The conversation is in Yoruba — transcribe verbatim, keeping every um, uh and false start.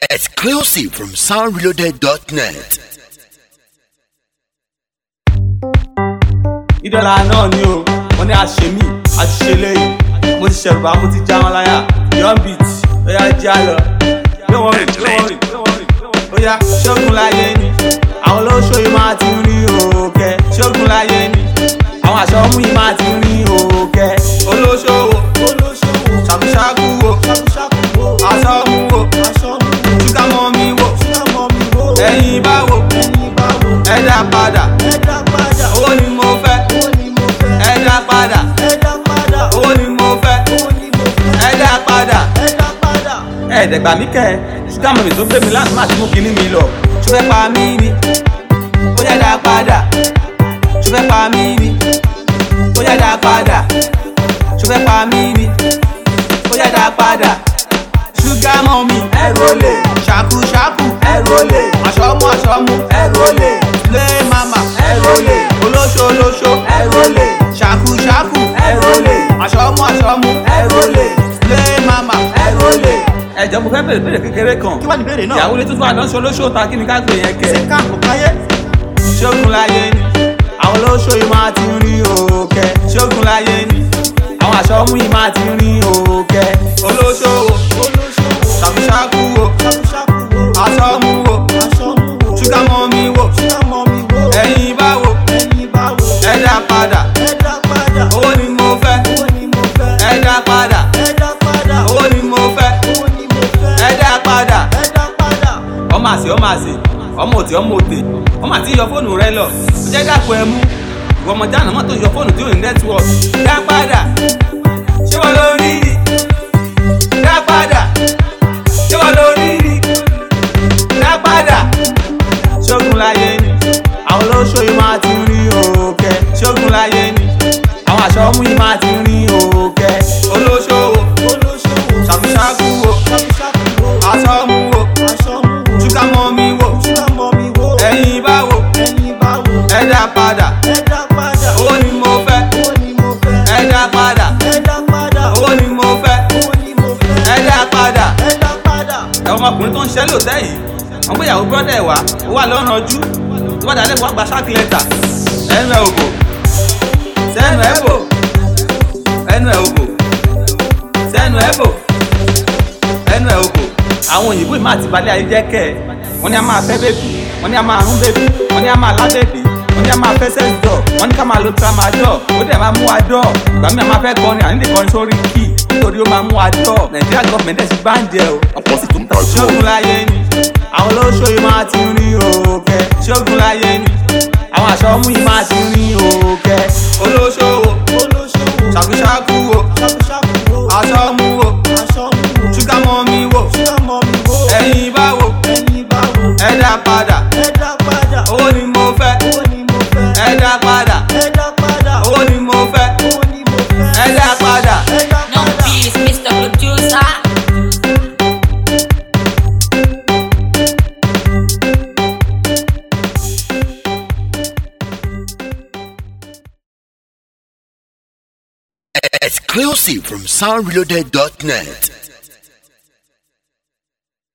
Exclusive from sound reloaded dot net. Ìdọ́là náà ni o, wọ́n ní àṣemí, àṣìṣe lẹ́yìn, mo ti ṣẹ̀rùbá, mo ti já wọn láyà, young beat, ó yá já lọ, gbé wọn rìn, gbé wọn rìn, gbé wọn rìn, ó yá ṣógun láyé ni, àwọn olóṣòyìn máa ti rí òkè, ṣógun láyé ni, àwọn aṣọ mú yìí máa ti rí òkè, olóṣòwò, ṣàkúṣàkú wo, aṣọ mú wo, ṣúgà mọ́ mi wo, ẹ̀yin báwo, ẹ̀dá padà, owó ni mo fẹ́, ẹ̀dá padà, owó ni mo fẹ́, ẹ̀dá padà. Ẹ̀ẹ́dẹ̀gbà mi kẹ́ ẹ ṣúgà mọ́ mi tó gbé mi láti má ti mú kinní mi lọ, ṣó fẹ́ pa mí ni, ó yá dá padà, ṣó fẹ́ pa mí ni, ó yá dá padà, ṣó fẹ́ pa mí ni, ó yá dá padà. Ṣúgà mọ́ mi ẹ̀rù olè, ṣàkúṣàkú ẹ̀rù olè, aṣọ́mú aṣọ́mú ẹ̀rù olè, lé màmá ẹ̀rù olè, olóṣó olóṣó ẹ̀rù olè, ṣàkúṣàkú ẹ̀rù olè, aṣọ́mú aṣọ́mú ẹ̀rù olè, lé màmá ẹ̀rù olè. Ẹ̀jọ̀ mo fẹ́ bèrè bèrè kékeré kan. Kí wá ní bèrè náà? Ìyàwó ilé tuntun àná ṣe olóṣó ta kí ni ká gbé yẹn kẹ. Ṣé ká kò káyé? Ṣógun láyé ni, àwọn olóṣó yìí máa ti rí òkè. Ṣógun láyé ni, àwọn aṣọ́mú yìí máa ti rí òkè. Olóṣó wo, ṣàkúṣàkú wo, aṣọ́mú wo, ṣúgà mọ́ mi wo, ẹ̀yin báwo, ẹ̀dá padà, owó ni mo fẹ́, ẹ̀dá padà, owó ni mo fẹ́, ẹ̀dá padà. Ọmọ àṣẹ ọmọ àṣẹ ọmọ òtí ọmọ òtè ọmọ àti yọ fóònù rẹ lọ ó jẹ́ dàpọ̀ ẹ mú ìwọ ọmọ jáàná mọ́tò yọ fóònù tí ò ní nẹ́tíwọ̀kì. Dá padà, ṣé wọ́n ló rí rí? Dá padà, ṣé wọ́n ló rí rí? Dá padà. Ṣógun láyé ni, àwọn olóṣó yìí máa ti rí òkè. Ṣógun láyé ni, àwọn aṣọ mú yìí máa ti rí òkè. Olóṣó wo, ṣàkúṣàkú wo, aṣọ mú wo, ṣúgà mọ́ mi wo, ẹ̀yin báwo, ẹ̀dá padà, owó ni mo fẹ́, ẹ̀dá padà, owó ni mo fẹ́, ẹ̀dá padà. Ẹ̀ ọmọkùnrin tó ń ṣẹ́ lòtẹ́ yìí wọ́n gbé ìyàwó bọ́dà ẹ̀ wá ó wà lọ́rùn ojú tó bá dalẹ̀ wọ́n gba ṣáàkì lẹ́tà ẹnu ẹ̀ òbò sẹ́nu ẹ̀ bò ẹnu ẹ̀ òbò sẹ́nu ẹ̀ bò ẹnu ẹ̀ òbò. Àwọn òyìnbó yìí máa ti balẹ̀ ayé jẹ́ kẹ́ ẹ̀ wọ́n ní a máa fẹ́ bèbí, wọ́n ní a máa rún bèbí, wọ́n ní a máa lá bèbí, wọ́n ní a máa fẹ́ sex doll, wọ́n ní ká máa lo tramadol, ó dẹ̀ máa mú wa dọ̀. Ìgbà mi a máa fẹ́ kọrin àní lè kọrin sórí kì nítorí ó máa mú wa dọ̀. Nàìjíríà gọ́ọ̀mẹ̀ntì ẹ̀ sì bá ń jẹ o, ọ̀pọ̀ sì tún tọ̀. Ṣógun láyé ni, àwọn olóṣó yìí máa ti rí òkè. Ṣógun láyé ni, àwọn aṣọ mú yìí máa ti rí òkè. Olóṣó wo, ṣàkúṣàkú wo, aṣọ mú wo, ṣúgà mọ́ mi wo, ẹ̀yin báwo, ẹ̀dá padà, owó ni mo fẹ́, ẹ̀dá padà, owó ni mo fẹ́, ẹ̀dá padà. No peace, Mister Producer. Exclusive from sound reloaded dot net.